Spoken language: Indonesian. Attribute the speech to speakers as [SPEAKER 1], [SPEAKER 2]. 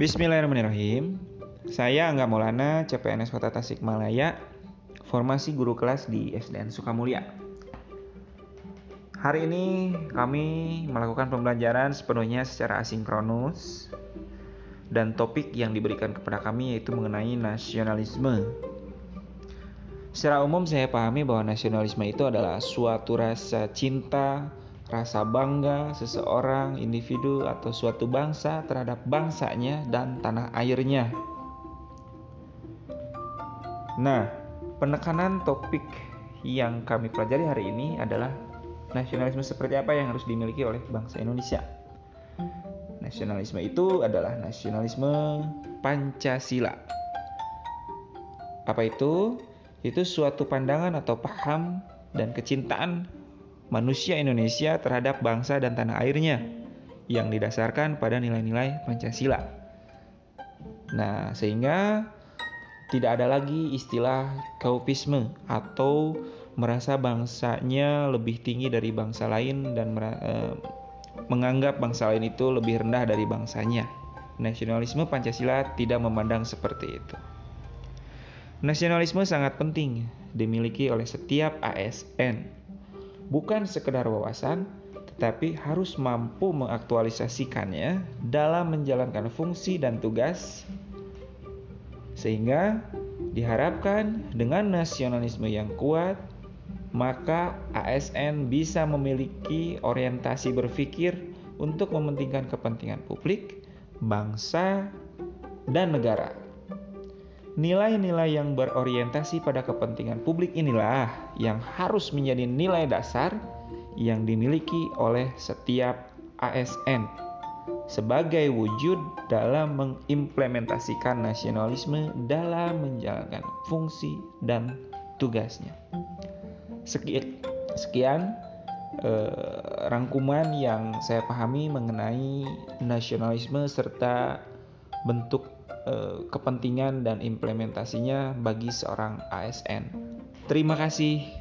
[SPEAKER 1] Bismillahirrahmanirrahim. Saya Angga Maulana, CPNS Kota Tasikmalaya, formasi guru kelas di SDN Sukamulya. Hari ini kami melakukan pembelajaran sepenuhnya secara asinkronus dan topik yang diberikan kepada kami yaitu mengenai nasionalisme. Secara umum saya pahami bahwa nasionalisme itu adalah suatu rasa cinta, rasa bangga seseorang, individu atau suatu bangsa terhadap bangsanya dan tanah airnya. Nah, penekanan topik yang kami pelajari hari ini adalah nasionalisme seperti apa yang harus dimiliki oleh bangsa Indonesia. Nasionalisme itu adalah nasionalisme Pancasila. Apa itu? Itu suatu pandangan atau paham dan kecintaan manusia Indonesia terhadap bangsa dan tanah airnya yang didasarkan pada nilai-nilai Pancasila. Nah, sehingga tidak ada lagi istilah kaupisme atau merasa bangsanya lebih tinggi dari bangsa lain dan menganggap bangsa lain itu lebih rendah dari bangsanya. Nasionalisme Pancasila tidak memandang seperti itu. Nasionalisme sangat penting dimiliki oleh setiap ASN. Bukan sekedar wawasan, tetapi harus mampu mengaktualisasikannya dalam menjalankan fungsi dan tugas, sehingga diharapkan dengan nasionalisme yang kuat, maka ASN bisa memiliki orientasi berpikir untuk mementingkan kepentingan publik, bangsa, dan negara. Nilai-nilai yang berorientasi pada kepentingan publik inilah yang harus menjadi nilai dasar yang dimiliki oleh setiap ASN sebagai wujud dalam mengimplementasikan nasionalisme dalam menjalankan fungsi dan tugasnya. Sekian rangkuman yang saya pahami mengenai nasionalisme serta bentuk kepentingan dan implementasinya bagi seorang ASN. Terima kasih.